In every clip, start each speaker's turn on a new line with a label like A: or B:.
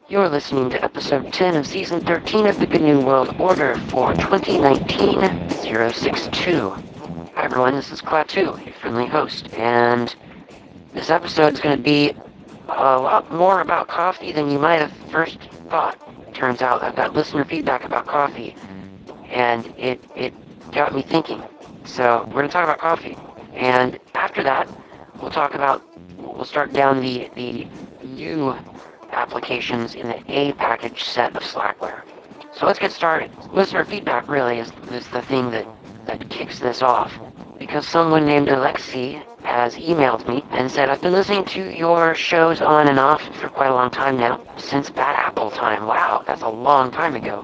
A: You're listening to episode 10 of season 13 of the Good New World Order for 2019-062. Hi everyone, this is Klaatu, your friendly host, and this episode is going to be a lot more about coffee than you might have first thought. Turns out I've got listener feedback about coffee, and it got me thinking. So we're going to talk about coffee, and after that, we'll start down the U applications in the A package set of Slackware. So let's get started. Listener feedback really is the thing that kicks this off. Because someone named Alexi has emailed me and said, I've been listening to your shows on and off for quite a long time now, since Bad Apple time. Wow, that's a long time ago.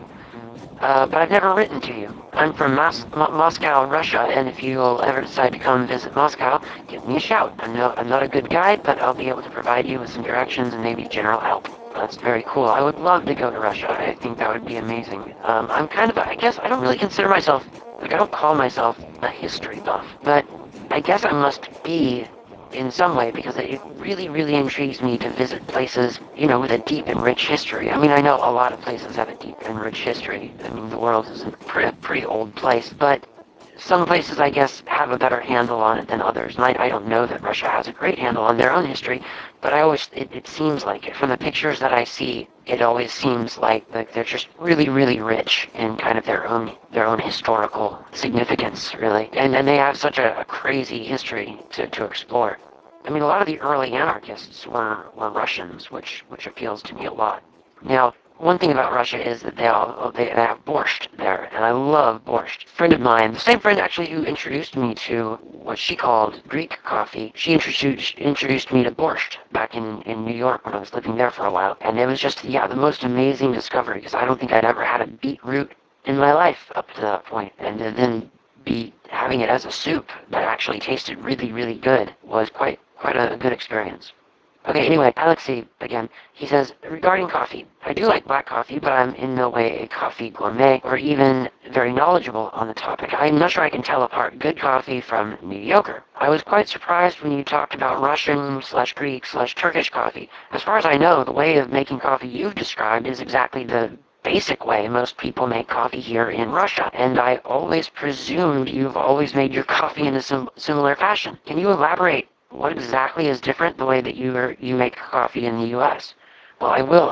A: But I've never written to you. I'm from Moscow, Russia, and if you'll ever decide to come visit Moscow, give me a shout. I'm not a good guide, but I'll be able to provide you with some directions and maybe general help. That's very cool. I would love to go to Russia. I think that would be amazing. I'm kind of, I guess I don't really consider myself, I don't call myself a history buff, but I guess I must be in some way because it really, really intrigues me to visit places, with a deep and rich history. I mean, I know a lot of places have a deep and rich history. I mean, the world is a pretty old place, but some places, I guess, have a better handle on it than others. And I don't know that Russia has a great handle on their own history, but it seems like it. From the pictures that I see, it always seems like they're just really, really rich in kind of their own historical significance, really. And they have such a crazy history to explore. I mean, a lot of the early anarchists were Russians, which appeals to me a lot. Now, one thing about Russia is that they have borscht there, and I love borscht. A friend of mine, the same friend actually who introduced me to what she called Greek coffee, she introduced me to borscht back in New York when I was living there for a while, and it was just, yeah, the most amazing discovery, because I don't think I'd ever had a beetroot in my life up to that point, and then be having it as a soup that actually tasted really, really good was quite a good experience. Okay, anyway, Alexei, again, he says, regarding coffee, I do like black coffee, but I'm in no way a coffee gourmet or even very knowledgeable on the topic. I'm not sure I can tell apart good coffee from mediocre. I was quite surprised when you talked about Russian/Greek/Turkish coffee. As far as I know, the way of making coffee you've described is exactly the basic way most people make coffee here in Russia, and I always presumed you've always made your coffee in a similar fashion. Can you elaborate what exactly is different the way that you make coffee in the U.S.? Well, I will,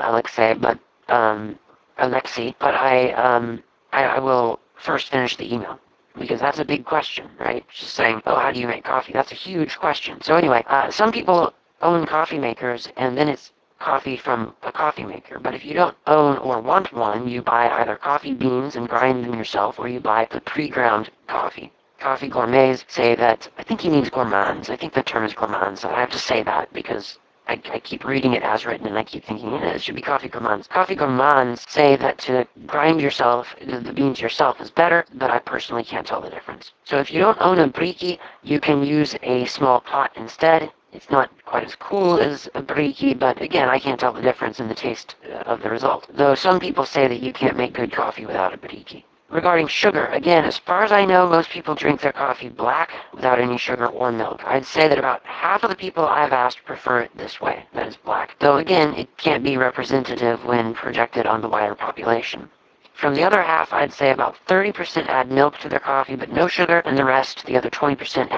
A: Alexei, but I will first finish the email because that's a big question, right? Just saying, oh, how do you make coffee? That's a huge question. So anyway, some people own coffee makers, and then it's coffee from a coffee maker. But if you don't own or want one, you buy either coffee beans and grind them yourself, or you buy the pre-ground coffee. Coffee gourmets say that, I think he means gourmands. I think the term is gourmands. I have to say that because I keep reading it as written and I keep thinking, it should be coffee gourmands. Coffee gourmands say that to grind the beans yourself is better, but I personally can't tell the difference. So if you don't own a briki, you can use a small pot instead. It's not quite as cool as a briki, but again, I can't tell the difference in the taste of the result. Though some people say that you can't make good coffee without a briki. Regarding sugar, again, as far as I know, most people drink their coffee black without any sugar or milk. I'd say that about half of the people I've asked prefer it this way, that is black. Though again, it can't be representative when projected on the wider population. From the other half, I'd say about 30% add milk to their coffee, but no sugar, and the rest, the other 20%,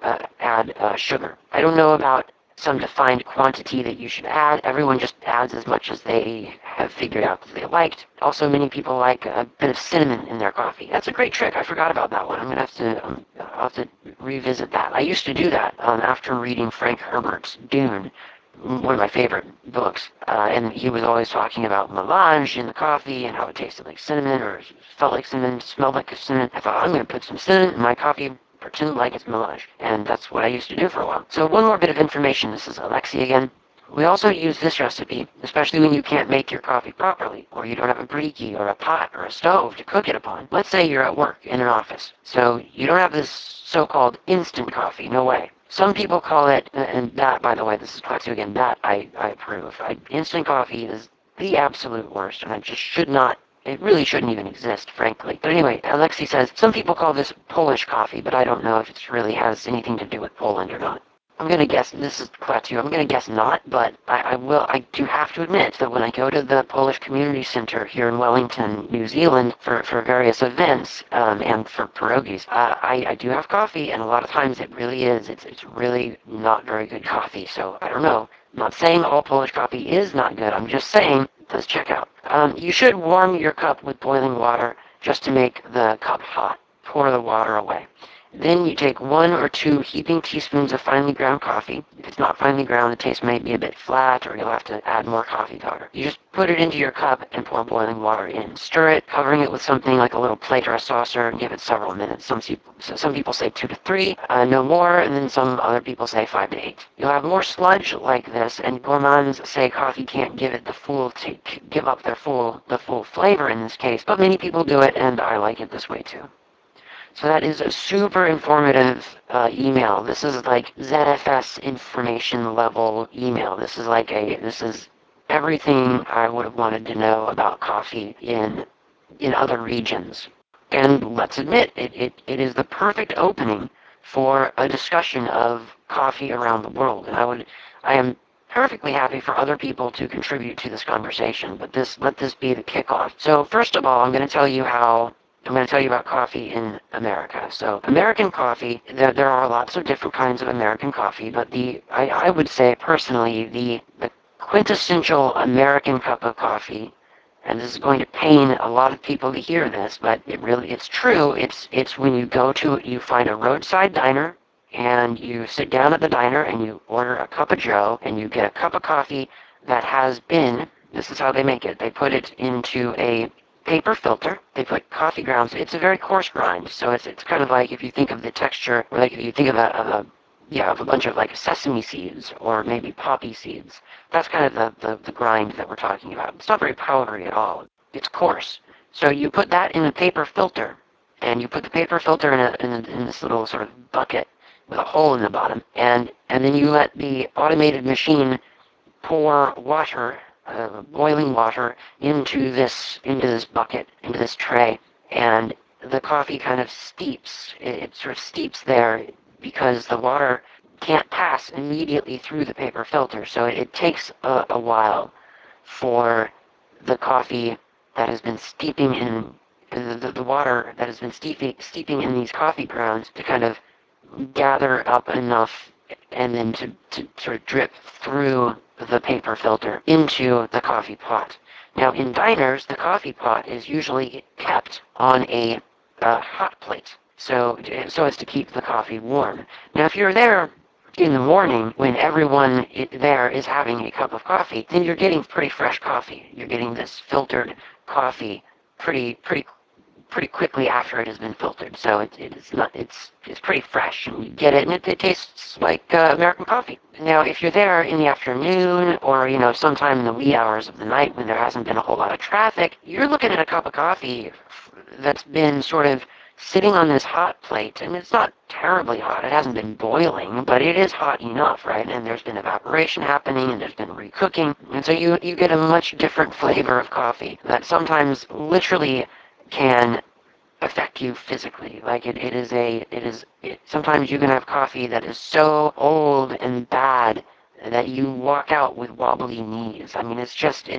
A: add sugar. I don't know about some defined quantity that you should add. Everyone just adds as much as they have figured out that they liked. Also, many people like a bit of cinnamon in their coffee. That's a great trick. I forgot about that one. I'll have to revisit that. I used to do that after reading Frank Herbert's Dune, one of my favorite books, and he was always talking about melange in the coffee and how it tasted like cinnamon or felt like cinnamon, smelled like cinnamon. I thought, I'm going to put some cinnamon in my coffee, pretend like it's melange, and that's what I used to do for a while. So one more bit of information. This is Alexi again. We also use this recipe, especially when you can't make your coffee properly, or you don't have a briki or a pot or a stove to cook it upon. Let's say you're at work in an office, so you don't have this so-called instant coffee, no way. Some people call it, and that, by the way, this is Klaatu again, that I approve. Instant coffee is the absolute worst, and it really shouldn't even exist, frankly. But anyway, Alexi says, some people call this Polish coffee, but I don't know if it really has anything to do with Poland or not. I'm gonna guess this is Klaatu. I'm gonna guess not, but I do have to admit that when I go to the Polish Community Center here in Wellington, New Zealand, for various events, and for pierogies, I do have coffee, and a lot of times it really is. It's really not very good coffee, so I don't know. I'm not saying all Polish coffee is not good. I'm just saying, let's check out. You should warm your cup with boiling water just to make the cup hot. Pour the water away. Then you take 1 or 2 heaping teaspoons of finely ground coffee. If it's not finely ground, the taste may be a bit flat, or you'll have to add more coffee powder. You just put it into your cup and pour boiling water in. Stir it, covering it with something like a little plate or a saucer, and give it several minutes. Some people say 2 to 3, no more, and then some other people say 5 to 8. You'll have more sludge like this, and gourmands say coffee can't give it give up the full flavor in this case, but many people do it, and I like it this way too. So that is a super informative email. This is like ZFS information level email. This is everything I would have wanted to know about coffee in other regions. And let's admit, it is the perfect opening for a discussion of coffee around the world. And I am perfectly happy for other people to contribute to this conversation, but let this be the kickoff. So first of all, I'm going to tell you about coffee in America. So American coffee, there are lots of different kinds of American coffee, but I would say personally the quintessential American cup of coffee, and this is going to pain a lot of people to hear this, but it's true. It's when you find a roadside diner, and you sit down at the diner and you order a cup of Joe, and you get a cup of coffee that has been, this is how they make it. They put it into a paper filter. They put coffee grounds. It's a very coarse grind, so it's kind of like if you think of the texture, or like if you think of of a bunch of like sesame seeds or maybe poppy seeds. That's kind of the grind that we're talking about. It's not very powdery at all. It's coarse. So you put that in a paper filter, and you put the paper filter in this little sort of bucket with a hole in the bottom, and then you let the automated machine pour water, boiling water, into this bucket, into this tray, and the coffee kind of steeps. It sort of steeps there because the water can't pass immediately through the paper filter, so it takes a while for the coffee that has been steeping in the water that has been steeping in these coffee grounds to kind of gather up enough and then to sort of drip through the paper filter into the coffee pot. Now, in diners, the coffee pot is usually kept on a hot plate, so as to keep the coffee warm. Now, if you're there in the morning when everyone there is having a cup of coffee, then you're getting pretty fresh coffee. You're getting this filtered coffee pretty quickly after it has been filtered. So it's pretty fresh, and you get it, and it tastes like American coffee. Now, if you're there in the afternoon, or sometime in the wee hours of the night when there hasn't been a whole lot of traffic, you're looking at a cup of coffee that's been sort of sitting on this hot plate, and it's not terribly hot. It hasn't been boiling, but it is hot enough, right? And there's been evaporation happening, and there's been recooking, and so you get a much different flavor of coffee that sometimes literally can affect you physically. Like sometimes you can have coffee that is so old and bad that you walk out with wobbly knees. I mean,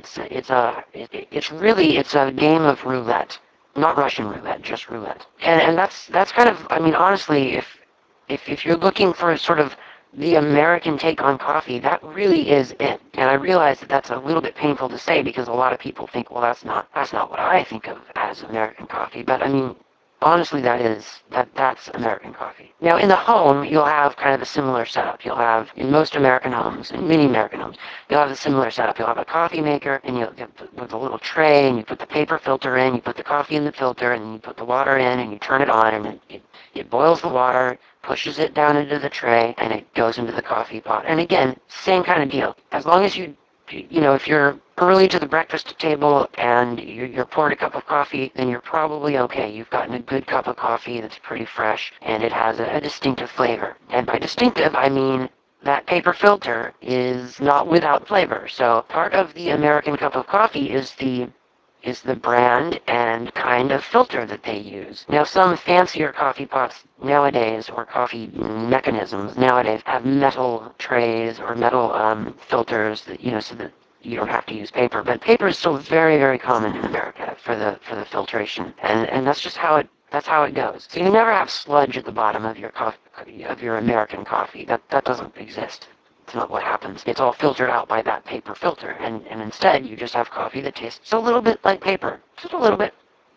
A: it's a game of roulette. Not Russian roulette, just roulette. And that's kind of, I mean, honestly, if you're looking for sort of the American take on coffee, that really is it. And I realize that that's a little bit painful to say because a lot of people think, well, that's not what I think of as American coffee. But I mean, honestly, that's American coffee. Now, in the home, you'll have kind of a similar setup. You'll have, in most American homes, in many American homes, you'll have a similar setup. You'll have a coffee maker, and with a little tray, and you put the paper filter in, you put the coffee in the filter, and you put the water in, and you turn it on, and it boils the water, pushes it down into the tray, and it goes into the coffee pot. And again, same kind of deal. As long as if you're early to the breakfast table and you're poured a cup of coffee, then you're probably okay. You've gotten a good cup of coffee that's pretty fresh, and it has a distinctive flavor. And by distinctive, I mean that paper filter is not without flavor. So part of the American cup of coffee is is the brand and kind of filter that they use. Now, some fancier coffee pots nowadays, or coffee mechanisms nowadays, have metal trays or metal filters that, so that you don't have to use paper. But paper is still very, very common in America for the filtration, and that's just how it goes. So you never have sludge at the bottom of your American coffee. That doesn't exist. It's not what happens. It's all filtered out by that paper filter, and instead you just have coffee that tastes a little bit like paper, just a little bit.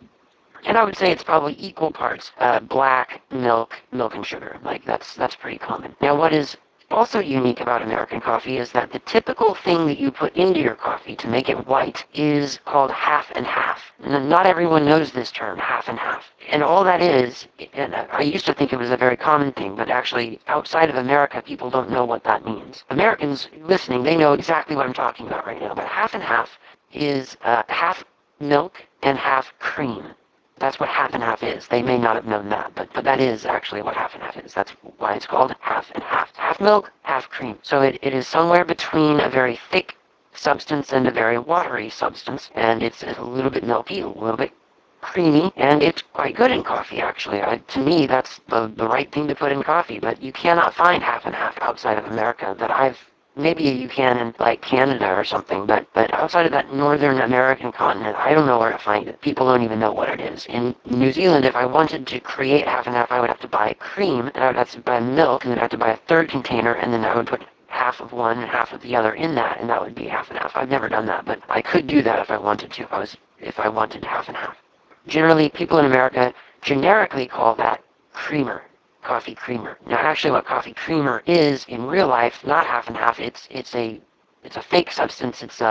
A: And I would say it's probably equal parts black milk and sugar. Like that's pretty common. Now, what is also unique about American coffee is that the typical thing that you put into your coffee to make it white is called half and half. And not everyone knows this term, half and half. And all that is, and I used to think it was a very common thing, but actually outside of America, people don't know what that means. Americans listening, they know exactly what I'm talking about right now. But half and half is half milk and half cream. That's what half and half is. They may not have known that, but that is actually what half and half is. That's why it's called half and half. Half milk, half cream. So it is somewhere between a very thick substance and a very watery substance, and it's a little bit milky, a little bit creamy, and it's quite good in coffee, actually. To me, that's the right thing to put in coffee, but you cannot find half and half outside of America that I've maybe you can in like Canada or something, but outside of that Northern American continent, I don't know where to find it. People don't even know what it is. In New Zealand, if I wanted to create half and half, I would have to buy cream, and I would have to buy milk, and then I'd have to buy a third container, and then I would put half of one and half of the other in that, and that would be half and half. I've never done that, but I could do that if I wanted to. If I wanted half and half. Generally, people in America generically call that creamer. Coffee creamer. Now, actually, what coffee creamer is in real life, not half and half. It's a fake substance. It's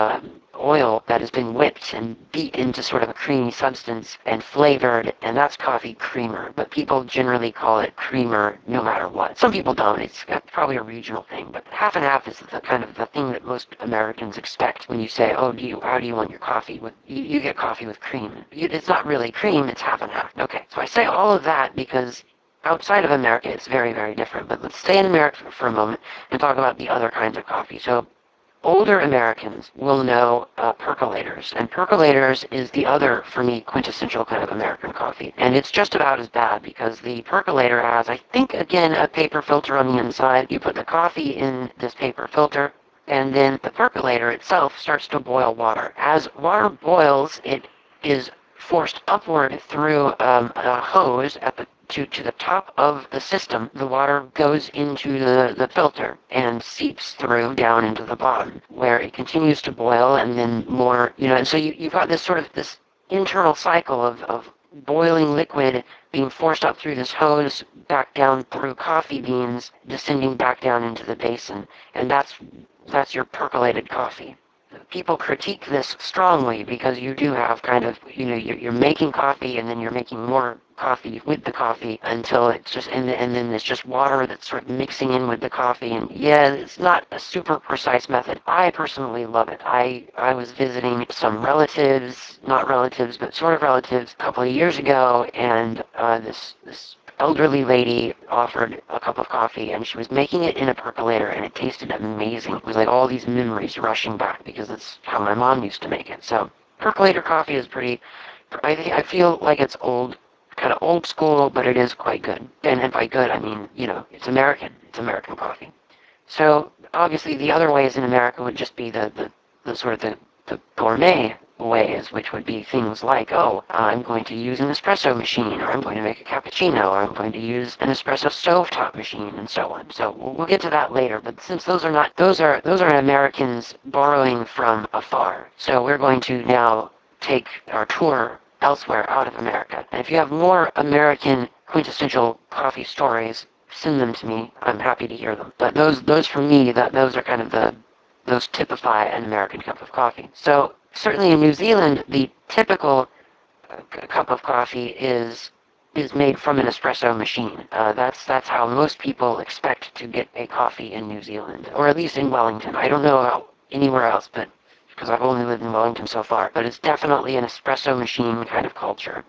A: oil that has been whipped and beat into sort of a creamy substance and flavored, and that's coffee creamer. But people generally call it creamer no matter what. Some people don't. It's probably a regional thing. But half and half is the kind of the thing that most Americans expect when you say, "Oh, how do you want your coffee?" You get coffee with cream. It's not really cream. It's half and half. Okay. So I say all of that because outside of America, it's very, very different. But let's stay in America for a moment and talk about the other kinds of coffee. So older Americans will know percolators. And percolators is the other, for me, quintessential kind of American coffee. And it's just about as bad because the percolator has, I think, again, a paper filter on the inside. You put the coffee in this paper filter, and then the percolator itself starts to boil water. As water boils, it is forced upward through a hose to the top of the system. The water goes into the filter and seeps through down into the bottom, where it continues to boil, and then more, and so you've got this sort of this internal cycle of boiling liquid being forced up through this hose, back down through coffee beans, descending back down into the basin, and that's your percolated coffee. People critique this strongly because you do have kind of, you're making coffee and then you're making more coffee with the coffee until it's just, and then it's just water that's sort of mixing in with the coffee. And yeah, it's not a super precise method. I personally love it. I was visiting some relatives, not relatives, but sort of relatives a couple of years ago, and this elderly lady offered a cup of coffee, and she was making it in a percolator, and it tasted amazing. It was like all these memories rushing back because it's how my mom used to make it. So percolator coffee is pretty, I feel like it's kind of old school, but it is quite good. And by good, I mean, it's American. It's American coffee. So obviously the other ways in America would just be the sort of the gourmet ways, which would be things like, oh, I'm going to use an espresso machine, or I'm going to make a cappuccino, or I'm going to use an espresso stovetop machine, and so on. So we'll get to that later. But since those are Americans borrowing from afar, so we're going to now take our tour elsewhere out of America. And if you have more American quintessential coffee stories, send them to me. I'm happy to hear them. But those for me, those are kind of those typify an American cup of coffee. So certainly in New Zealand, the typical cup of coffee is made from an espresso machine. That's how most people expect to get a coffee in New Zealand, or at least in Wellington. I don't know about anywhere else, but because I've only lived in Wellington so far. But it's definitely an espresso machine kind of culture.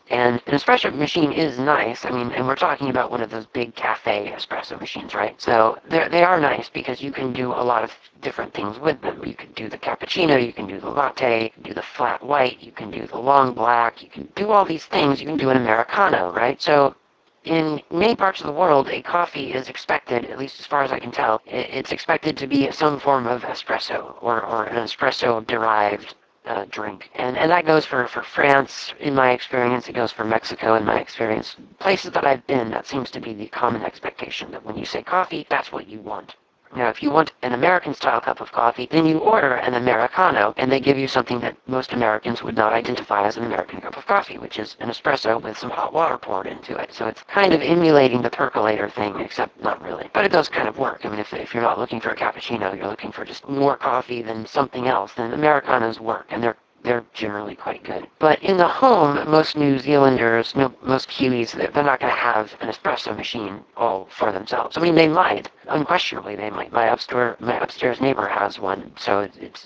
A: And an espresso machine is nice. I mean, and we're talking about one of those big cafe espresso machines, right? So they are nice because you can do a lot of different things with them. You can do the cappuccino, you can do the latte, you can do the flat white, you can do the long black, you can do all these things. You can do an Americano, right? So in many parts of the world, a coffee is expected, at least as far as I can tell, it's expected to be some form of espresso or an espresso-derived drink. And that goes for France, in my experience. It goes for Mexico, in my experience. Places that I've been, that seems to be the common expectation, that when you say coffee, that's what you want. Now, if you want an American-style cup of coffee, then you order an Americano, and they give you something that most Americans would not identify as an American cup of coffee, which is an espresso with some hot water poured into it. So it's kind of emulating the percolator thing, except not really. But it does kind of work. I mean, if you're not looking for a cappuccino, you're looking for just more coffee than something else, then Americanos work, and they're generally quite good. But in the home, most New Zealanders, most Kiwis, they're not going to have an espresso machine all for themselves. I mean, they might. Unquestionably, they might. My upstairs neighbor has one, so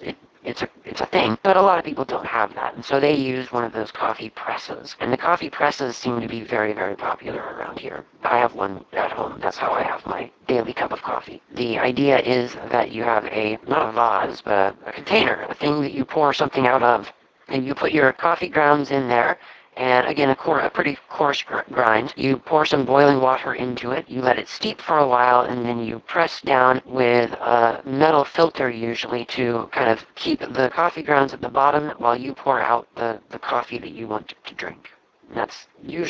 A: it's a thing, but a lot of people don't have that, and so they use one of those coffee presses. And the coffee presses seem to be very, very popular around here. I have one at home. That's how I have my daily cup of coffee. The idea is that you have not a vase, but a container, a thing that you pour something out of, and you put your coffee grounds in there, and again, a pretty coarse grind. You pour some boiling water into it, you let it steep for a while, and then you press down with a metal filter usually to kind of keep the coffee grounds at the bottom while you pour out the coffee that you want to drink. And that's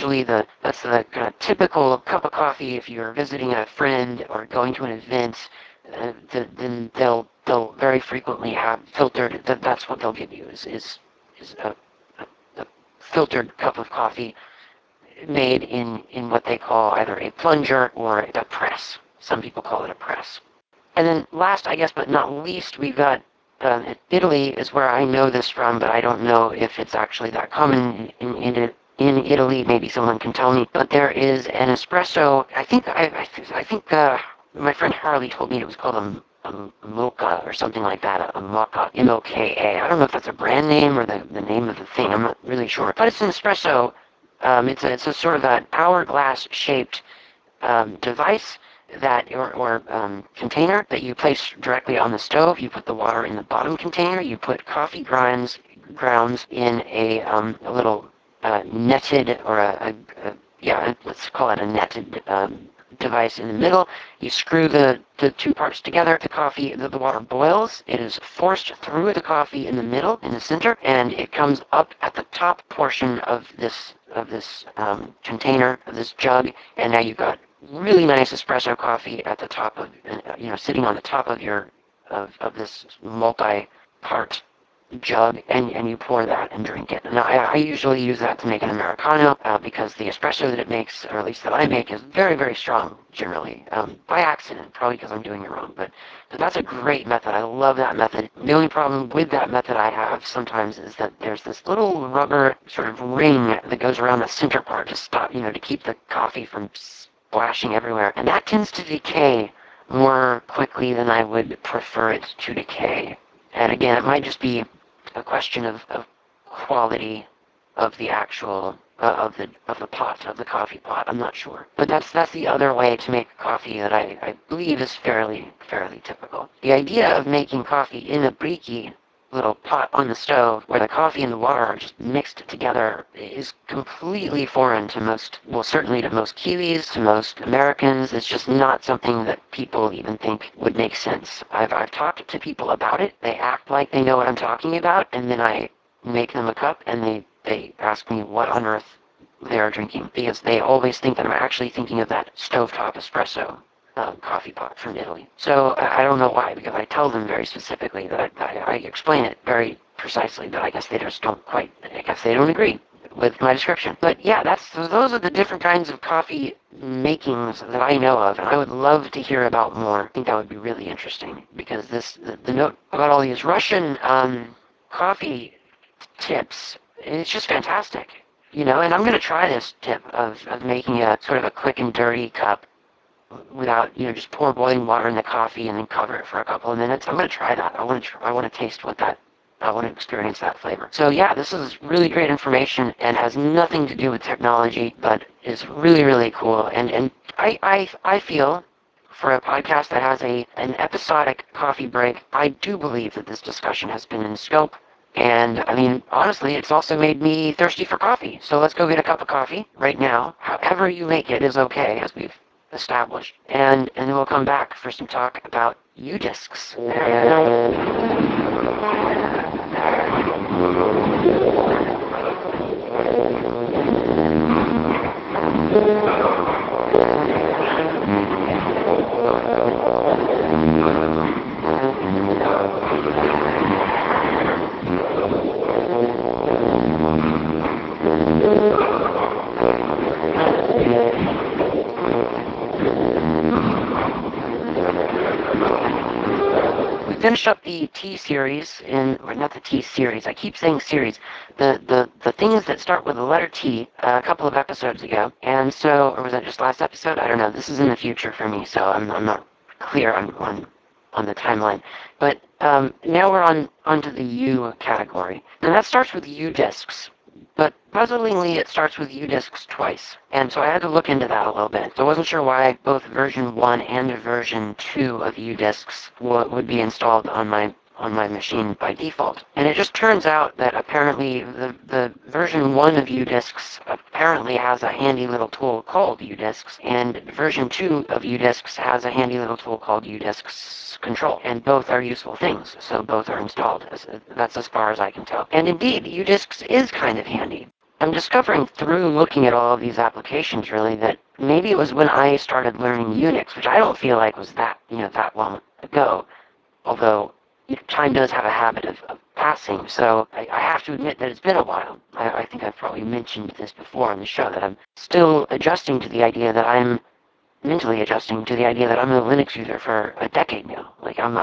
A: the kind of typical cup of coffee if you're visiting a friend or going to an event. Then they'll very frequently have filtered. That's what they'll give you is a filtered cup of coffee made in what they call either a plunger or a press. Some people call it a press. And then last, I guess, but not least, we've got Italy is where I know this from, but I don't know if it's actually that common in Italy. Maybe someone can tell me. But there is an espresso. I think my friend Harley told me it was called a mocha or something like that, a mocha, M-O-K-A. I don't know if that's a brand name or the name of the thing. I'm not really sure. But it's an espresso. It's a sort of an hourglass-shaped device container that you place directly on the stove. You put the water in the bottom container. You put coffee grounds in a little netted or let's call it a netted device in the middle. You screw the two parts together. The water boils. It is forced through the coffee in the middle, in the center, and it comes up at the top portion of this container, of this jug, and now you've got really nice espresso coffee at the top of, sitting on the top of of this multi-part jug, and you pour that and drink it. And I usually use that to make an Americano because the espresso that it makes, or at least that I make, is very, very strong, generally. By accident, probably because I'm doing it wrong, but that's a great method. I love that method. The only problem with that method I have sometimes is that there's this little rubber sort of ring that goes around the center part to stop, to keep the coffee from splashing everywhere. And that tends to decay more quickly than I would prefer it to decay. And again, it might just be a question of quality of the actual of the pot, of the coffee pot. I'm not sure, but that's the other way to make coffee that I believe is fairly typical. The idea of making coffee in a briki, little pot on the stove where the coffee and the water are just mixed together is completely foreign to certainly to most Kiwis, to most Americans. It's just not something that people even think would make sense. I've talked to people about it. They act like they know what I'm talking about, and then I make them a cup, and they ask me what on earth they are drinking, because they always think that I'm actually thinking of that stovetop espresso coffee pot from Italy. So I don't know why, because I tell them very specifically that I explain it very precisely, but I guess they just they don't agree with my description. But yeah, those are the different kinds of coffee makings that I know of, and I would love to hear about more. I think that would be really interesting, because the note about all these Russian coffee tips, it's just fantastic. And I'm going to try this tip of making a sort of a quick and dirty cup without, just pour boiling water in the coffee and then cover it for a couple of minutes. I'm going to try that. I want to taste what that I want to experience that flavor. So yeah, this is really great information and has nothing to do with technology, but is really, really cool. And I feel for a podcast that has an episodic coffee break, I do believe that this discussion has been in scope. And I mean, honestly, it's also made me thirsty for coffee. So let's go get a cup of coffee right now. However you make it is okay, as we've established. And then we'll come back for some talk about U-discs. We finished up the T series or not the T series, I keep saying series, the things that start with the letter T a couple of episodes ago. And so, or was that just last episode? I don't know. This is in the future for me, so I'm not clear on the timeline. But now we're onto the U category. And that starts with U discs. But puzzlingly, it starts with U-discs twice. And so I had to look into that a little bit. So I wasn't sure why both version 1 and version 2 of U-discs would be installed on my machine by default. And it just turns out that apparently the version 1 of U-discs apparently has a handy little tool called U-discs, and version 2 of U-discs has a handy little tool called U-discs control. And both are useful things, so both are installed. That's as far as I can tell. And indeed, U-discs is kind of handy. I'm discovering through looking at all of these applications, really, that maybe it was when I started learning Unix, which I don't feel like was that long ago, although time does have a habit of passing, so I have to admit that it's been a while. I think I've probably mentioned this before on the show, that I'm still adjusting to the idea that I'm mentally adjusting to the idea that I'm a Linux user for a decade now. Like, I'm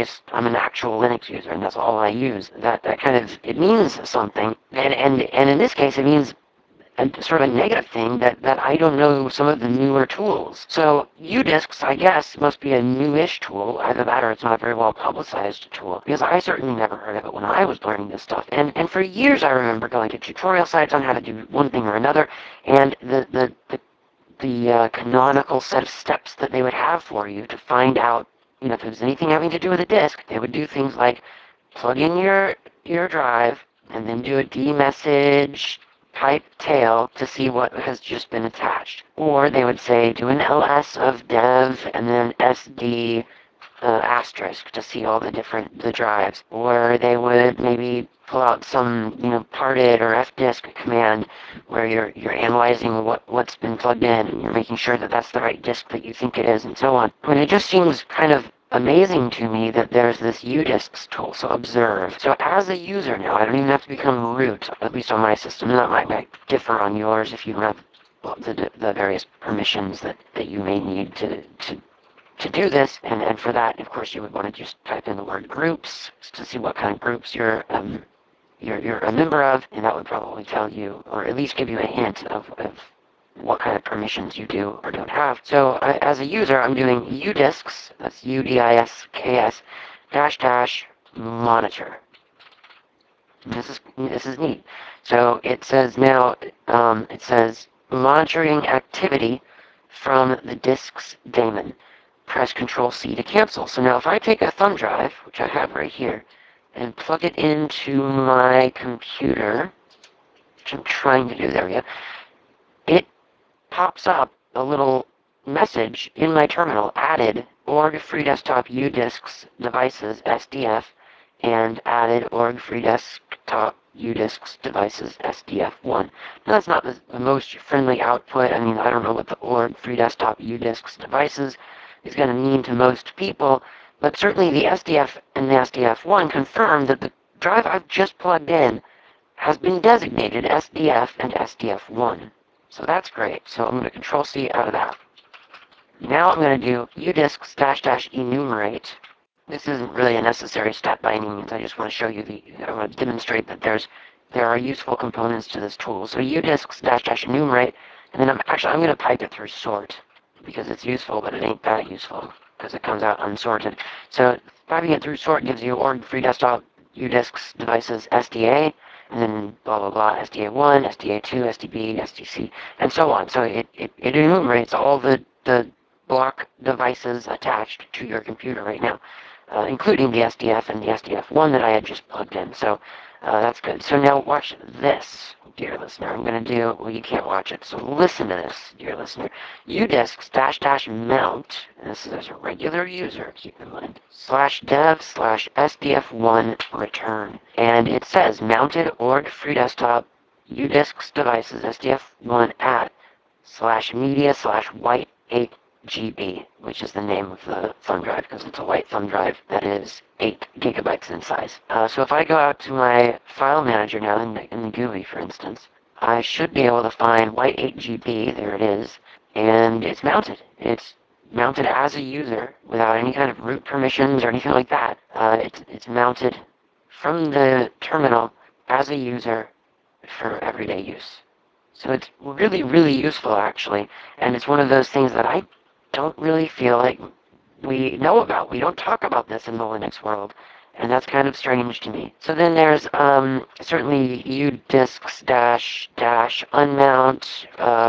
A: an actual Linux user, and that's all I use. That kind of, it means something, and in this case, it means sort of a negative thing that I don't know some of the newer tools. So U-discs, I guess, must be a newish tool. Either that or it's not a very well publicized tool, because I certainly never heard of it when I was learning this stuff. And for years I remember going to tutorial sites on how to do one thing or another, and the canonical set of steps that they would have for you to find out, if there was anything having to do with a disk, they would do things like plug in your drive and then do a dmessage type tail to see what has just been attached. Or they would say do an ls of dev and then sd asterisk to see all the drives. Or they would maybe pull out some, parted or fdisk command where you're analyzing what's been plugged in and you're making sure that that's the right disk that you think it is and so on. But it just seems kind of amazing to me that there's this udisks tool, so observe. So as a user now, I don't even have to become root, at least on my system. That might differ on yours if you have the various permissions that you may need to do this, and for that, of course, you would want to just type in the word groups to see what kind of groups you're a member of, and that would probably tell you, or at least give you a hint of what kind of permissions you do or don't have. So as a user, I'm doing udisks, that's UDISKS, -- monitor. And this is neat. So it says now, it says monitoring activity from the disk's daemon. Press Control-C to cancel. So now if I take a thumb drive, which I have right here, and plug it into my computer, which I'm trying to do, there we go, it pops up a little message in my terminal, added org free desktop udisks devices SDF, and added org free desktop udisks devices SDF1. Now that's not the most friendly output. I mean, I don't know what the org free desktop udisks devices is going to mean to most people, but certainly the SDF and the SDF1 confirm that the drive I've just plugged in has been designated SDF and SDF1. So that's great. So I'm going to Control-C out of that. Now I'm going to do udisks -- enumerate. This isn't really a necessary step by any means. I just want to show you I want to demonstrate that there are useful components to this tool. So udisks -- enumerate, and then I'm going to pipe it through sort, because it's useful, but it ain't that useful, because it comes out unsorted. So piping it through sort gives you org free desktop UDisks devices SDA, and then blah blah blah, SDA1, SDA2, SDB, SDC, and so on. So it enumerates all the block devices attached to your computer right now, including the SDF and the SDF1 that I had just plugged in. So that's good. So now watch this, dear listener. I'm going to do, well, you can't watch it, so listen to this, dear listener. UDisks dash mount, and this is as a regular user, keep in mind, slash dev slash SDF1 return. And it says mounted org free desktop UDisks devices SDF1 at slash media slash white 8GB, which is the name of the thumb drive because it's a white thumb drive that is 8 gigabytes in size. So if I go out to my file manager now in the GUI, for instance, I should be able to find white 8GB, there it is, and it's mounted. It's mounted as a user without any kind of root permissions or anything like that. It's mounted from the terminal as a user for everyday use. So it's really, really useful, actually, and it's one of those things that I don't really feel like we know about. We don't talk about this in the Linux world, and that's kind of strange to me. So then there's certainly udisks dash unmount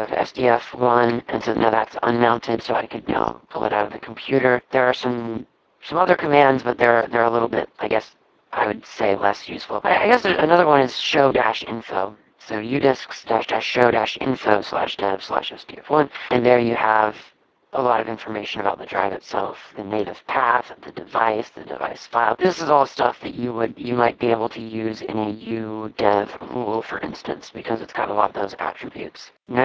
A: SDF1, and so now that's unmounted, so I could now pull it out of the computer. There are some other commands, but they're a little bit, I guess, I would say less useful. I guess another one is show dash info. So udisks dash show dash info slash dev slash SDF1, and there you have a lot of information about the drive itself, the native path, the device file. This is all stuff that you might be able to use in a udev rule, for instance, because it's got a lot of those attributes. Now,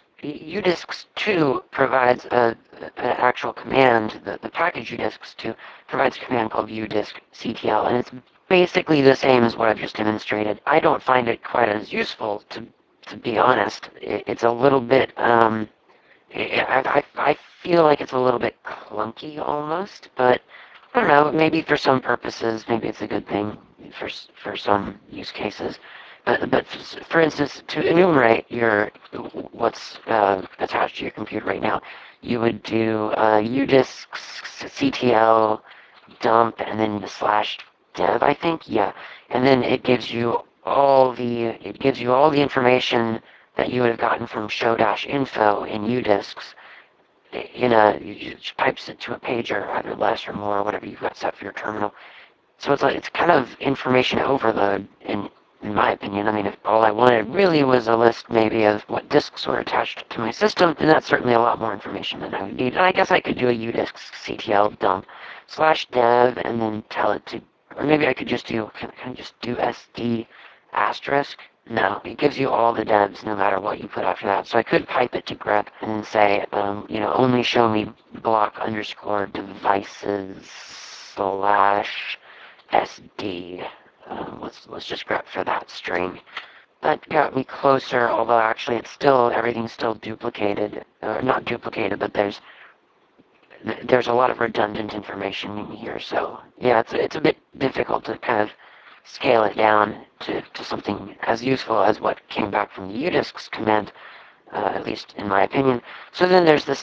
A: udisks2 provides an actual command. The package udisks2 provides a command called udisctl, and it's basically the same as what I've just demonstrated. I don't find it quite as useful, to be honest. It's a little bit, I feel like it's a little bit clunky almost, but I don't know, maybe for some purposes, maybe it's a good thing for some use cases. But for instance, to enumerate what's attached to your computer right now, you would do udisctl dump and then the slash dev, I think, yeah, and then it gives you all the information that you would have gotten from show-info in udisks. You just pipes it to a pager, either less or more, whatever you've got set for your terminal. So it's kind of information overload, in my opinion. I mean, if all I wanted really was a list maybe of what disks were attached to my system, then that's certainly a lot more information than I would need. And I guess I could do a udisctl dump slash dev and then tell it to, or maybe I could just do, can I just do sd asterisk? No, it gives you all the devs no matter what you put after that. So I could pipe it to grep and say, only show me block underscore devices slash SD. Let's just grep for that string. That got me closer, although actually everything's still duplicated. Not duplicated, but there's a lot of redundant information in here. So yeah, it's a bit difficult to kind of scale it down to something as useful as what came back from the udisks command, at least in my opinion. So then there's the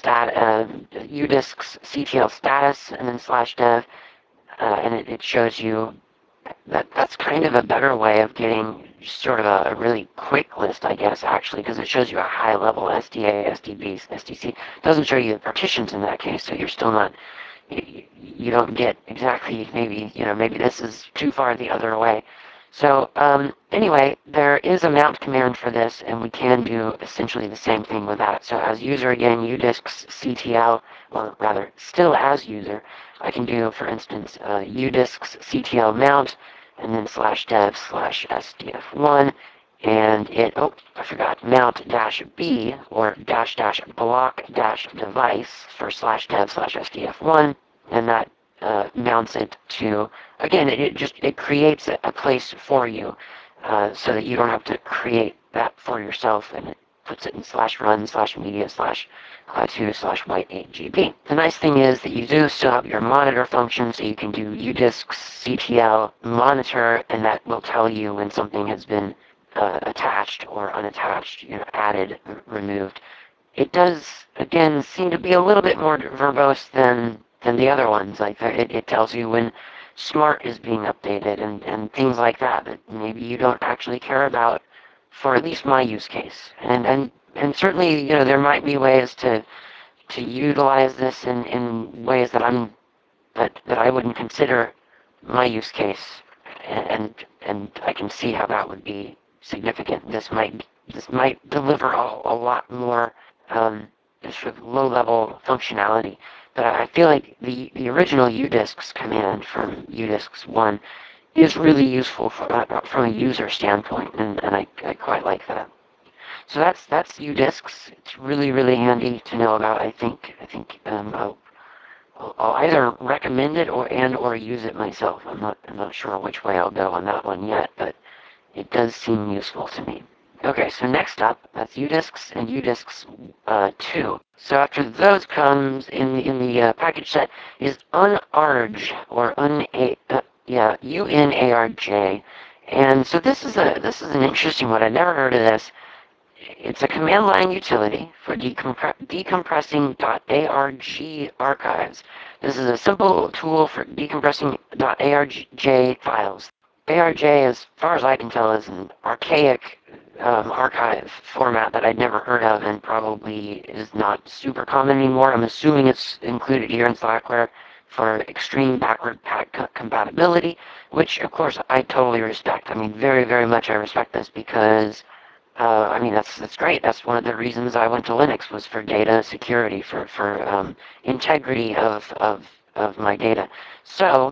A: udisks ctl status and then slash dev, and it shows you that's kind of a better way of getting sort of a really quick list, I guess, actually, because it shows you a high-level SDA, SDB, SDC. It doesn't show you the partitions in that case, so you're still not, you don't get exactly, maybe this is too far the other way. So, anyway, there is a mount command for this, and we can do essentially the same thing with that. So as user, again, udisctl, or rather, still as user, I can do, for instance, udisctl mount, and then slash dev slash sdf1, and I forgot, mount dash b, or dash block dash device for slash dev slash sdf1, and that mounts it to, again, it creates a place for you, so that you don't have to create that for yourself, and it puts it in slash run slash media slash cloud2 slash white 8GB. The nice thing is that you do still have your monitor function, so you can do udisctl monitor, and that will tell you when something has been attached or unattached, added, removed. It does, again, seem to be a little bit more verbose than the other ones. Like, it tells you when Smart is being updated and things like that maybe you don't actually care about for at least my use case. And certainly, there might be ways to utilize this in ways that I wouldn't consider my use case, and and I can see how that would be significant. This might deliver a lot more sort of low level functionality. But I feel like the original udisks command from udisks 1 is really useful from a user standpoint, and I quite like that. So that's udisks. It's really really handy to know about. I'll either recommend it or use it myself. I'm not sure which way I'll go on that one yet, but it does seem useful to me. Okay, so next up, that's udisks and udisks 2. So after those comes in the package set is unarj or unarj, and so this is an interesting one. I never heard of this. It's a command line utility for decompressing .arg archives. This is a simple tool for decompressing .arj files. ARJ, as far as I can tell, is an archaic archive format that I'd never heard of and probably is not super common anymore. I'm assuming it's included here in Slackware for extreme backward compatibility, which of course I totally respect. I mean, very, very much I respect this because I mean, that's great. That's one of the reasons I went to Linux was for data security, for integrity of my data. So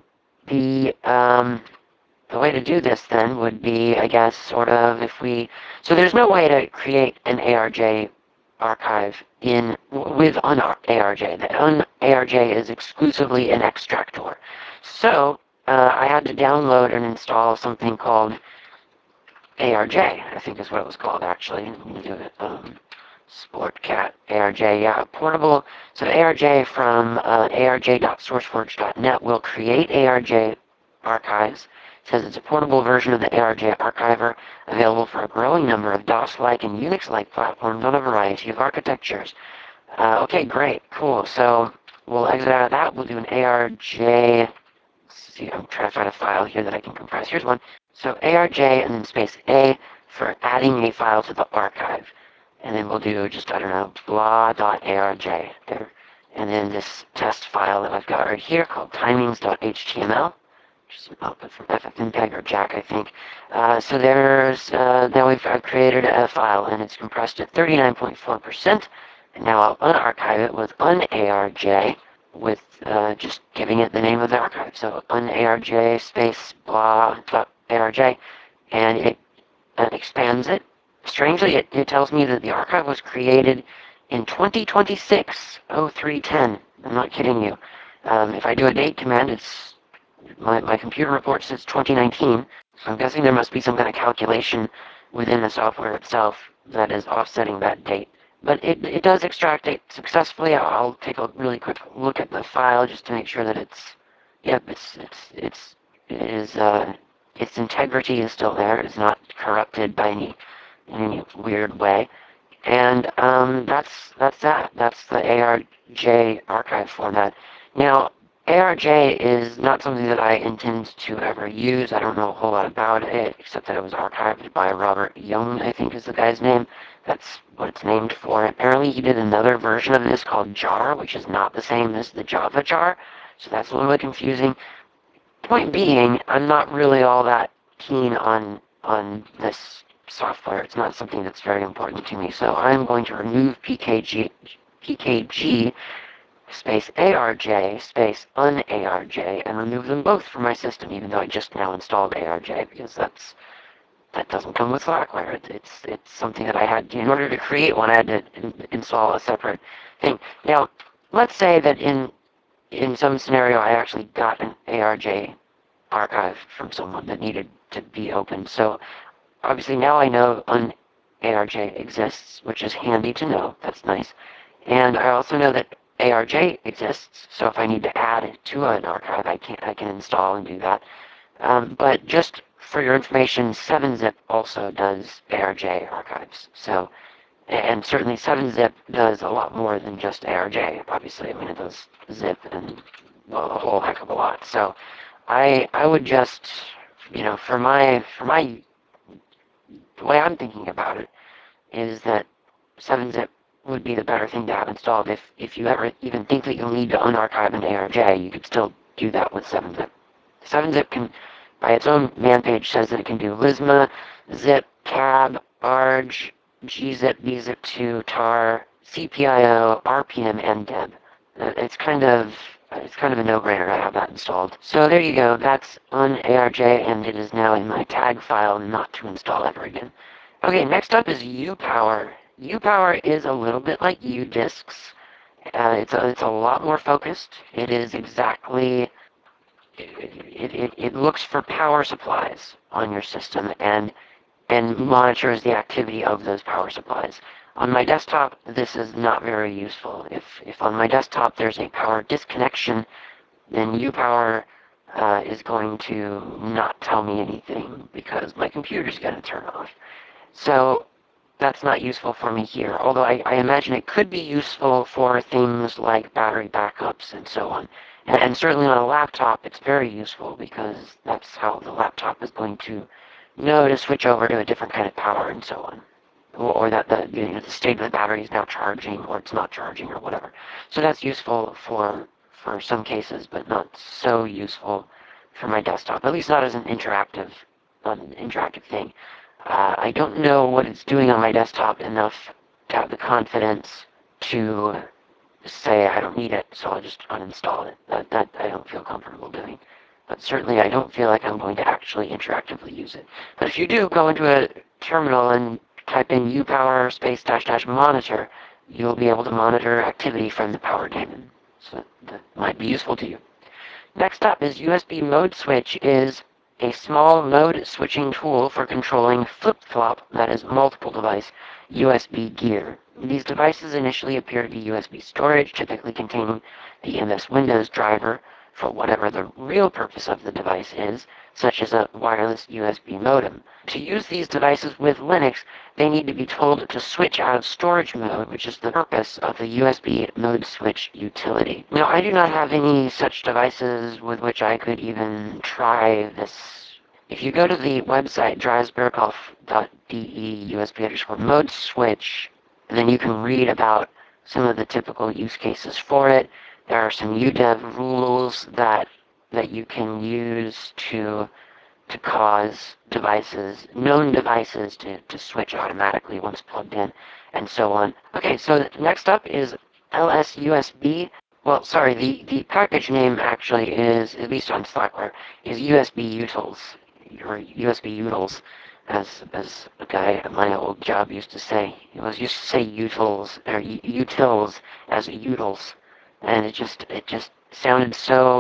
A: the way to do this then would be, I guess, sort of if we. So there's no way to create an ARJ archive with unARJ. The unARJ is exclusively an extractor. So I had to download and install something called ARJ, I think is what it was called actually. Let me do it. Sportcat ARJ, yeah, portable. So ARJ from arj.sourceforge.net will create ARJ archives. It says it's a portable version of the ARJ archiver available for a growing number of DOS-like and Unix-like platforms on a variety of architectures. Okay, great, cool. So we'll exit out of that. We'll do an ARJ. Let's see, I'm trying to find a file here that I can compress. Here's one. So ARJ and then space A for adding a file to the archive. And then we'll do just, I don't know, blah.arj there. And then this test file that I've got right here called timings.html, which is an output from FFmpeg or Jack, I think. So now I've created a file and it's compressed at 39.4%. And now I'll unarchive it with unarj with just giving it the name of the archive. So unarj space blah.arj, and it expands it. Strangely, it tells me that the archive was created in 2026, 0310. I'm not kidding you. If I do a date command, my computer report says 2019, so I'm guessing there must be some kind of calculation within the software itself that is offsetting that date. But it does extract it successfully. I'll take a really quick look at the file just to make sure that its integrity is still there. It's not corrupted by in any weird way. And that's that. That's the ARJ archive format. Now, ARJ is not something that I intend to ever use. I don't know a whole lot about it, except that it was archived by Robert Young, I think is the guy's name. That's what it's named for. Apparently he did another version of this called jar, which is not the same as the Java jar, so that's a little bit confusing. Point being, I'm not really all that keen on this software. It's not something that's very important to me, so I'm going to remove pkg space ARJ space unARJ and remove them both from my system, even though I just now installed ARJ, because that doesn't come with Slackware. It's something that I had to, in order to create one, I had to install a separate thing. Now, let's say that in some scenario I actually got an ARJ archive from someone that needed to be opened. So obviously now I know unARJ exists, which is handy to know. That's nice. And I also know that ARJ exists, so if I need to add it to an archive, I can install and do that. But just for your information, 7-zip also does ARJ archives. So, and certainly 7-zip does a lot more than just ARJ. Obviously, I mean it does zip and well, a whole heck of a lot. So, I would just, for my the way I'm thinking about it is that 7-zip would be the better thing to have installed. If you ever even think that you'll need to unarchive an ARJ, you could still do that with 7-zip. 7-zip can, by its own man page, says that it can do Lisma, zip, cab, arg, gzip, bzip2, tar, cpio, rpm, and deb. It's kind of a no-brainer to have that installed. So there you go. That's on ARJ, and it is now in my tag file not to install ever again. Okay, next up is UPower. UPower is a little bit like UDisks. It's a lot more focused. It is exactly it looks for power supplies on your system and monitors the activity of those power supplies. On my desktop, this is not very useful. If on my desktop there's a power disconnection, then UPower is going to not tell me anything because my computer's going to turn off. So that's not useful for me here, although I imagine it could be useful for things like battery backups and so on. And certainly on a laptop, it's very useful because that's how the laptop is going to know to switch over to a different kind of power and so on. Or that the state of the battery is now charging or it's not charging or whatever. So that's useful for some cases, but not so useful for my desktop, at least not as an interactive thing. I don't know what it's doing on my desktop enough to have the confidence to say I don't need it, so I'll just uninstall it. That I don't feel comfortable doing. But certainly I don't feel like I'm going to actually interactively use it. But if you do go into a terminal and type in upower space dash dash monitor, you'll be able to monitor activity from the power daemon. So that might be useful to you. Next up is USB mode switch is a small mode switching tool for controlling flip-flop, that is multiple device, USB gear. These devices initially appear to be USB storage, typically containing the MS Windows driver for whatever the real purpose of the device is, such as a wireless USB modem. To use these devices with Linux, they need to be told to switch out of storage mode, which is the purpose of the USB mode switch utility. Now, I do not have any such devices with which I could even try this. If you go to the website drazberkov.de USB_mode switch, then you can read about some of the typical use cases for it. There are some UDEV rules that you can use to cause known devices to switch automatically once plugged in, and so on. Okay, so next up is LSUSB. Well, sorry, the package name actually is, at least on Slackware, is USB Utils, or USB Utils, as a guy at my old job used to say. He used to say utils, or utils as utils, and it just sounded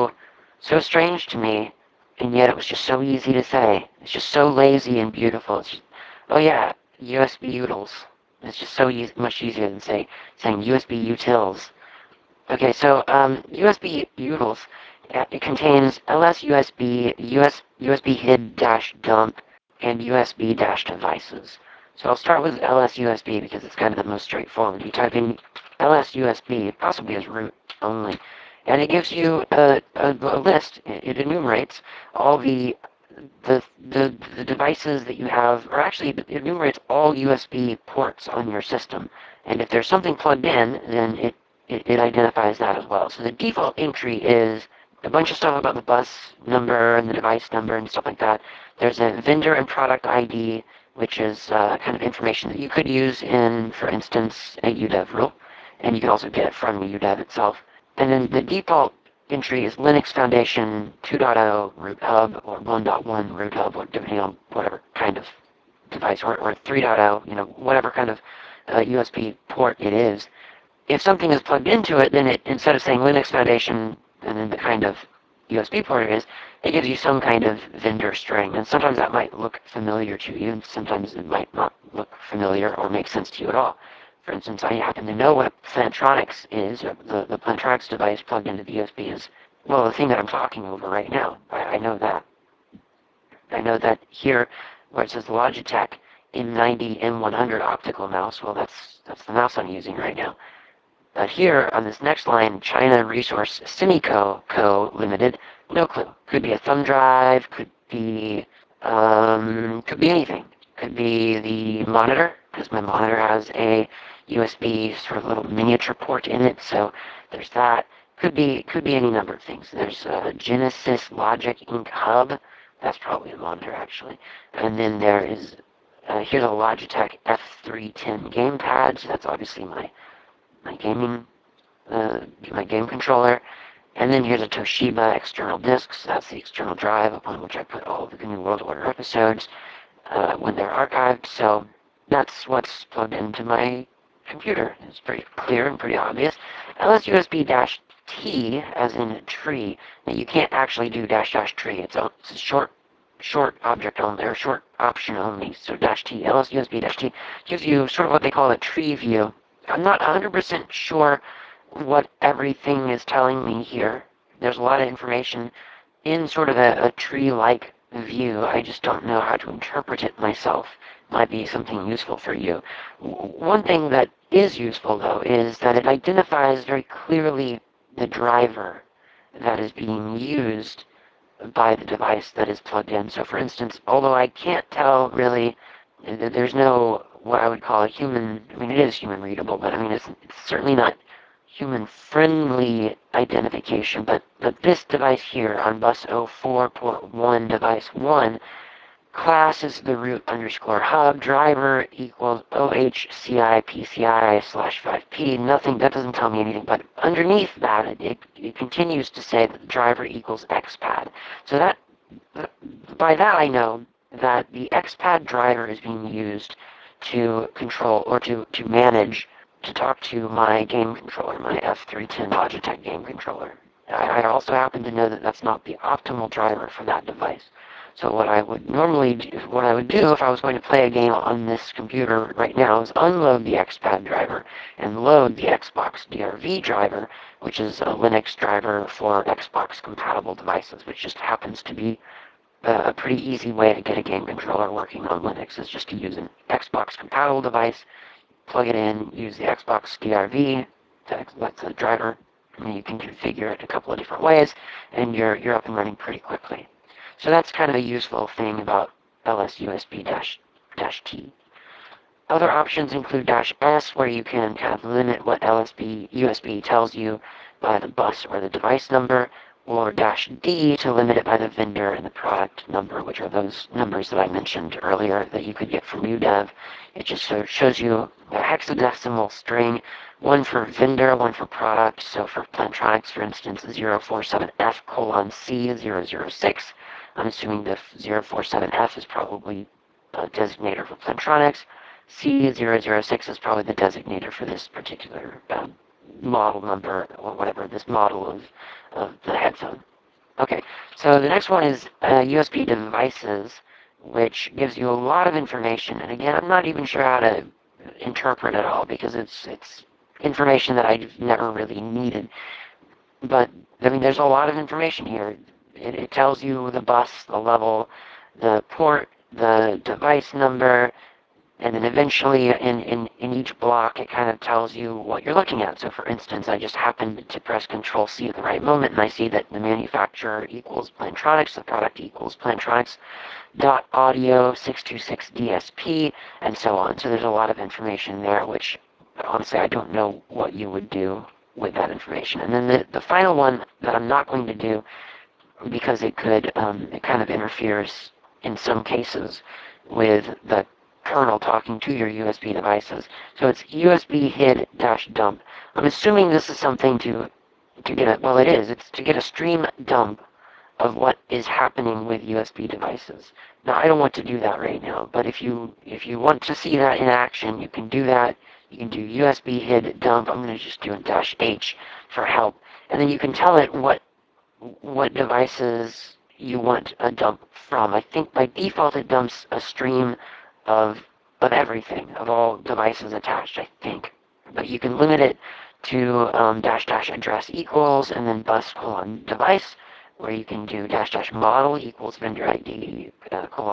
A: so strange to me, and yet it was just so easy to say. It's just so lazy and beautiful. It's just, oh yeah, USB utils. It's just so much easier than saying USB utils. Okay, so USB utils, it contains LSUSB, USB HID-dump, and USB-devices. So I'll start with LSUSB because it's kind of the most straightforward. You type in LSUSB, possibly as root only, and it gives you a list. It enumerates all the devices that you have, or actually it enumerates all USB ports on your system. And if there's something plugged in, then it identifies that as well. So the default entry is a bunch of stuff about the bus number and the device number and stuff like that. There's a vendor and product ID, which is kind of information that you could use in, for instance, a UDEV rule. And you can also get it from the UDEV itself. And then the default entry is Linux Foundation 2.0 root hub or 1.1 root hub, or depending on whatever kind of device, or 3.0, whatever kind of USB port it is. If something is plugged into it, then instead of saying Linux Foundation and then the kind of USB port it is, it gives you some kind of vendor string. And sometimes that might look familiar to you, and sometimes it might not look familiar or make sense to you at all. For instance, I happen to know what Plantronics is, or the Plantronics device plugged into the USB is, well, the thing that I'm talking over right now. I know that. I know that here, where it says Logitech M90 M100 optical mouse, well, that's the mouse I'm using right now. But here, on this next line, China Resource Semico Co. Limited, No clue. Could be a thumb drive, could be anything. Could be the monitor, because my monitor has a USB sort of little miniature port in it, so there's that. Could be any number of things. There's a Genesis Logic Inc. hub. That's probably a monitor, actually. And then there is, here's a Logitech F310 gamepad, so that's obviously my gaming, my game controller. And then here's a Toshiba external disk, so that's the external drive upon which I put all of the New World Order episodes when they're archived. So that's what's plugged into my computer. It's pretty clear and pretty obvious. LSUSB-T, as in tree. Now you can't actually do --tree. It's a short object only, or short option only. So -T, LSUSB-T gives you sort of what they call a tree view. I'm not 100% sure what everything is telling me here. There's a lot of information in sort of a tree-like view. I just don't know how to interpret it myself. Might be something useful for you. One thing that is useful, though, is that it identifies very clearly the driver that is being used by the device that is plugged in. So for instance, although I can't tell really, there's no what I would call a human, I mean it is human readable, but I mean it's certainly not human-friendly identification, but this device here on bus 04 port 1 device 1, class is the root underscore hub, driver equals OHCI/5P, nothing, that doesn't tell me anything, but underneath that, it continues to say that the driver equals XPAD. So that, by that I know that the XPAD driver is being used to control, or to manage, to talk to my game controller, my F310 Logitech game controller. I also happen to know that that's not the optimal driver for that device. So what I would do if I was going to play a game on this computer right now is unload the XPAD driver and load the Xbox DRV driver, which is a Linux driver for Xbox compatible devices, which just happens to be a pretty easy way to get a game controller working on Linux, is just to use an Xbox compatible device, plug it in, use the Xbox DRV, that's the driver, and you can configure it a couple of different ways, and you're up and running pretty quickly. So that's kind of a useful thing about LSUSB-T. Other options include -S, where you can kind of limit what USB tells you by the bus or the device number, or -D to limit it by the vendor and the product number, which are those numbers that I mentioned earlier that you could get from UDEV. It just sort of shows you a hexadecimal string, one for vendor, one for product. So for Plantronics, for instance, 047F:C006. I'm assuming the 047F is probably a designator for Plantronics. C006 is probably the designator for this particular model number, or whatever, this model of the headphone. Okay, so the next one is USB devices, which gives you a lot of information. And again, I'm not even sure how to interpret it all, because it's information that I've never really needed. But, I mean, there's a lot of information here. It tells you the bus, the level, the port, the device number, and then eventually in each block it kind of tells you what you're looking at. So for instance, I just happened to press Control C at the right moment, and I see that the manufacturer equals Plantronics, the product equals Plantronics .audio 626 DSP, and so on. So there's a lot of information there, which honestly I don't know what you would do with that information. And then the final one that I'm not going to do, because it could, it kind of interferes in some cases with the kernel talking to your USB devices. So it's USB HID-dump. I'm assuming this is something to get a, well it is, it's to get a stream dump of what is happening with USB devices. Now I don't want to do that right now, but if you want to see that in action, you can do that. You can do USB HID-dump. I'm going to just do a -H for help. And then you can tell it what devices you want a dump from. I think by default it dumps a stream of everything, of all devices attached, I think. But you can limit it to --address equals, and then bus::device, where you can do --model equals vendor ID, :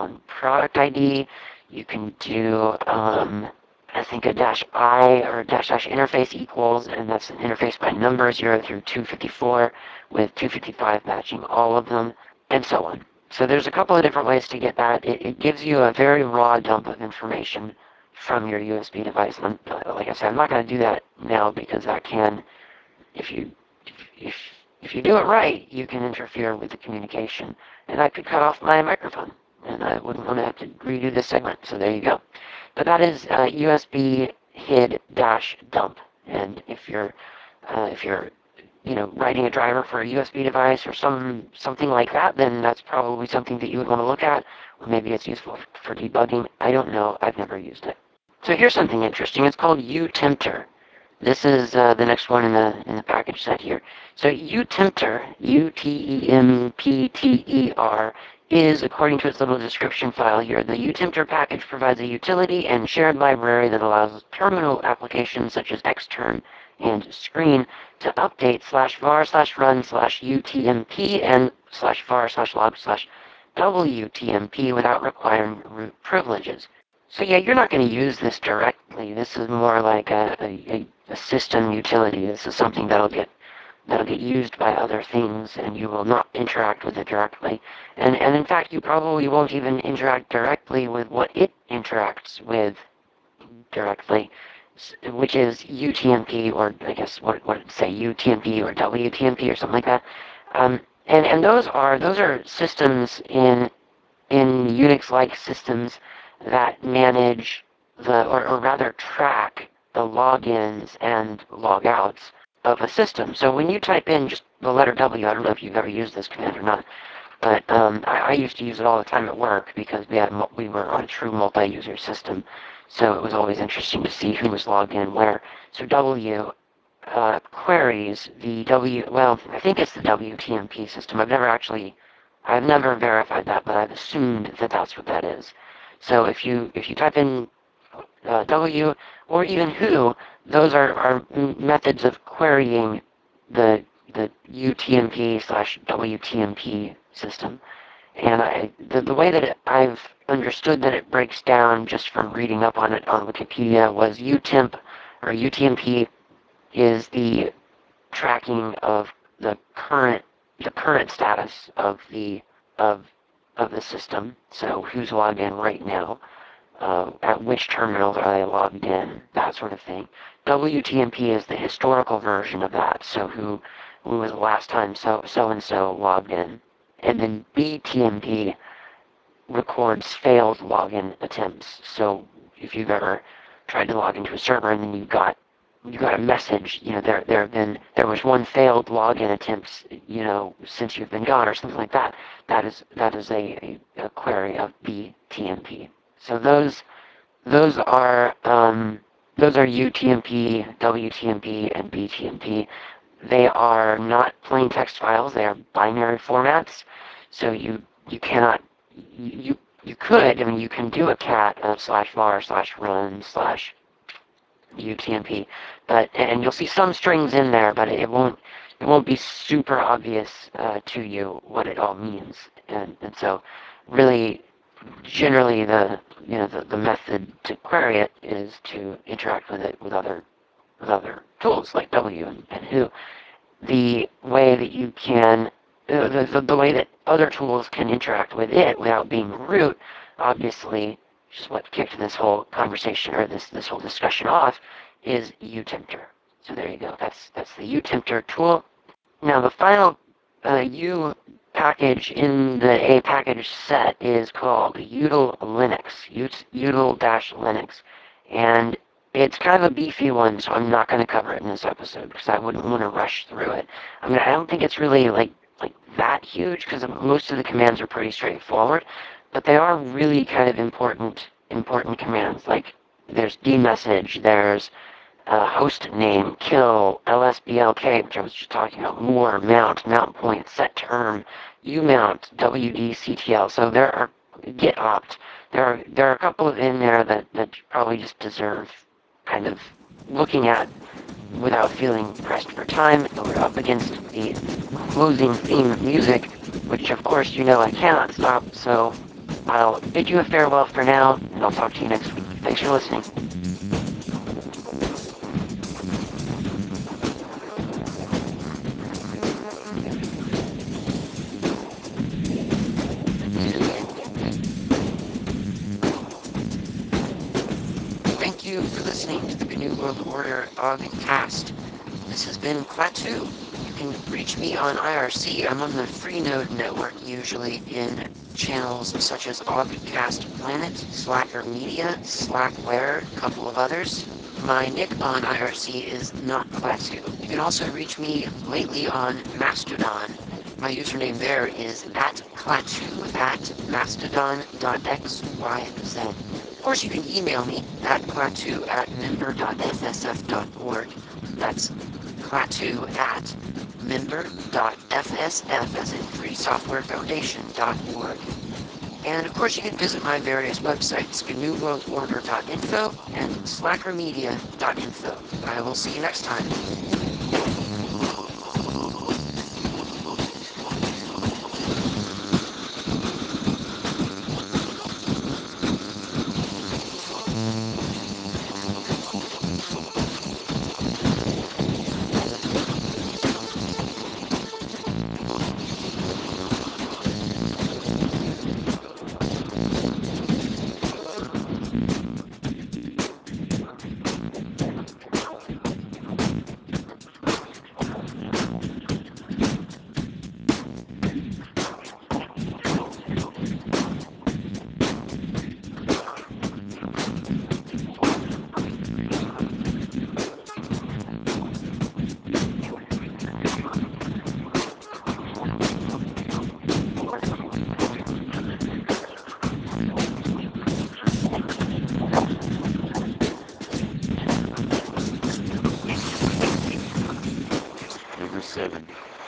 A: product ID. You can do I think a dash I or dash dash interface equals, and that's an interface by number 0 through 254, with 255 matching all of them, and so on. So there's a couple of different ways to get that. It gives you a very raw dump of information from your USB device. And like I said, I'm not going to do that now because that can, if you if if you do it right, you can interfere with the communication, and I could cut off my microphone, and I wouldn't want to have to redo this segment. So there you go. But that is USB HID dash dump, and if you're writing a driver for a USB device or something like that, then that's probably something that you would want to look at, or maybe it's useful for debugging. I don't know. I've never used it. So here's something interesting. It's called UTempter. This is the next one in the package set here. So UTempter, UTempter, is, according to its little description file here, the UTempter package provides a utility and shared library that allows terminal applications such as Xterm and Screen to update /var/run/UTMP and /var/log/WTMP without requiring root privileges. So yeah, you're not going to use this directly. This is more like a system utility. This is something that'll get used by other things, and you will not interact with it directly. And in fact, you probably won't even interact directly with what it interacts with directly, which is UTMP, or I guess what would it say, UTMP or WTMP or something like that. And those are systems in Unix-like systems that manage or rather track the logins and logouts of a system. So when you type in just the letter W, I don't know if you've ever used this command or not, but I used to use it all the time at work because we were on a true multi-user system. So it was always interesting to see who was logged in where. So W queries the I think it's the WTMP system. I've never verified that, but I've assumed that that's what that is. So if you type in W or even who, those are methods of querying the UTMP slash WTMP system. And the way that I've understood that it breaks down just from reading up on it on Wikipedia was UTemp or UTMP is the tracking of the current status of the system. So who's logged in right now? At which terminals are they logged in? That sort of thing. WTMP is the historical version of that. So who was the last time so and so logged in? And then BTMP records failed login attempts. So if you've ever tried to log into a server and then you got a message, there was one failed login attempt, since you've been gone or something like that. That is a query of BTMP. So those are UTMP, WTMP, and BTMP. They are not plain text files. They are binary formats. So you cannot you could, I mean, you can do a cat of /var/run/ UTMP, and you'll see some strings in there, but it won't be super obvious to you what it all means, and so really, generally the method to query it is to interact with it with other tools like W and who. The way that you can the way that other tools can interact with it without being root, obviously, which is what kicked this whole conversation or this whole discussion off, is UTempter. So there you go. That's the UTempter tool. Now the final U package in the A package set is called util Linux, util-linux, and it's kind of a beefy one, so I'm not going to cover it in this episode because I wouldn't want to rush through it. I mean, I don't think it's really like that huge because most of the commands are pretty straightforward, but they are really kind of important commands. Like there's dmessage, there's host name, kill, lsblk, which I was just talking about, more, mount point, set term, umount, wdctl. So there are git opt. There are a couple of in there that probably just deserve kind of looking at without feeling pressed for time. We're up against the closing theme music, which of course I cannot stop, so I'll bid you a farewell for now, and I'll talk to you next week. Thanks for listening. Thank you for listening to the New World Order Ogcast. This has been Klaatu. You can reach me on IRC. I'm on the Freenode network, usually in channels such as Ogcast Planet, Slacker Media, Slackware, a couple of others. My nick on IRC is not Klaatu. You can also reach me lately on Mastodon. My username there is @Klaatu at mastodon.xyz. Of course, you can email me at klaatu at member.fsf.org. That's klaatu at member.fsf as in freesoftwarefoundation.org. And of course, you can visit my various websites, GNUWorldOrder.info and SlackerMedia.info. I will see you next time.
B: Number 7.